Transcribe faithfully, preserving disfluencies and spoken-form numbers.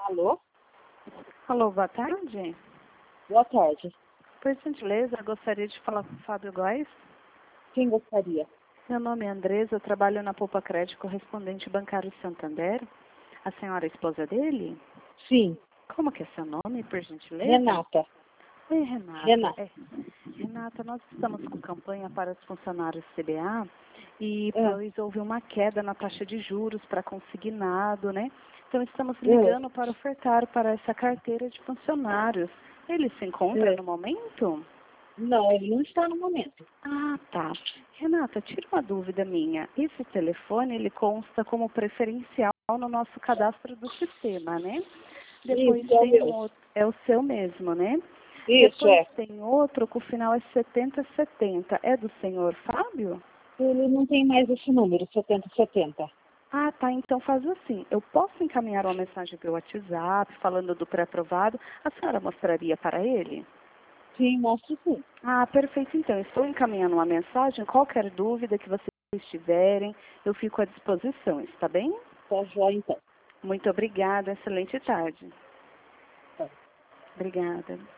Alô? Alô, boa tarde. Boa tarde. Por gentileza, eu gostaria de falar com o Fábio Góes. Quem gostaria? Meu nome é Andresa, eu trabalho na Poupa Crédito Correspondente Bancário Santander. A senhora é esposa dele? Sim, Como que é seu nome, por gentileza? Renata. Oi, Renata. Renata. É. Renata, nós estamos com campanha para os funcionários C B A e Ah. pois houve uma queda na taxa de juros para consignado, né? Então estamos Ah. ligando para ofertar para essa carteira de funcionários. Ele se encontra Ah. no momento? Não, ele não está no momento. Ah, tá. Renata, tira uma dúvida minha. Esse telefone, ele consta como preferencial no nosso cadastro do sistema, né? Depois Isso, é o tem um meu. outro, é o seu mesmo, né? Isso, Depois é. tem outro que o final é setenta setenta. É do senhor Fábio? Ele não tem mais esse número, setenta setenta. Ah, tá. Então faz assim. Eu posso encaminhar uma mensagem pelo WhatsApp falando do pré-aprovado. A senhora mostraria para ele? Sim, mostra sim. Ah, perfeito. Então, estou encaminhando uma mensagem. Qualquer dúvida que vocês tiverem, eu fico à disposição. Está bem? Tá joia, então. Muito obrigada. Excelente tarde. Tá. Obrigada.